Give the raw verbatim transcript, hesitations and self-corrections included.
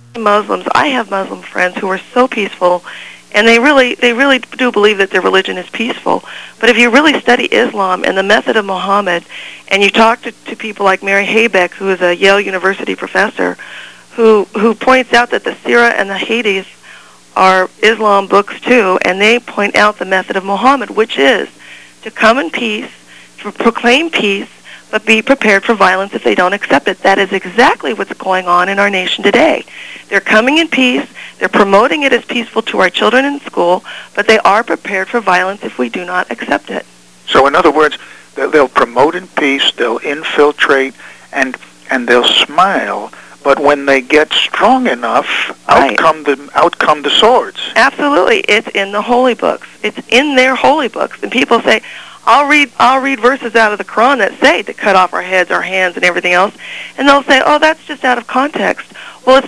Muslims, I have Muslim friends who are so peaceful, and they really, they really do believe that their religion is peaceful. But if you really study Islam and the method of Muhammad, and you talk to, to people like Mary Haybeck, who is a Yale University professor, who who points out that the Sirah and the Hadith are Islam books too, and they point out the method of Muhammad, which is to come in peace, to proclaim peace, but be prepared for violence if they don't accept it. That is exactly what's going on in our nation today. They're coming in peace, they're promoting it as peaceful to our children in school, but they are prepared for violence if we do not accept it. So in other words, they'll promote in peace, they'll infiltrate, and and they'll smile, but when they get strong enough, Right. out come the out come the swords. Absolutely. It's in the holy books. It's in their holy books. And people say, I'll read I'll read verses out of the Quran that say to cut off our heads, our hands, and everything else. And they'll say, oh, that's just out of context. Well, it's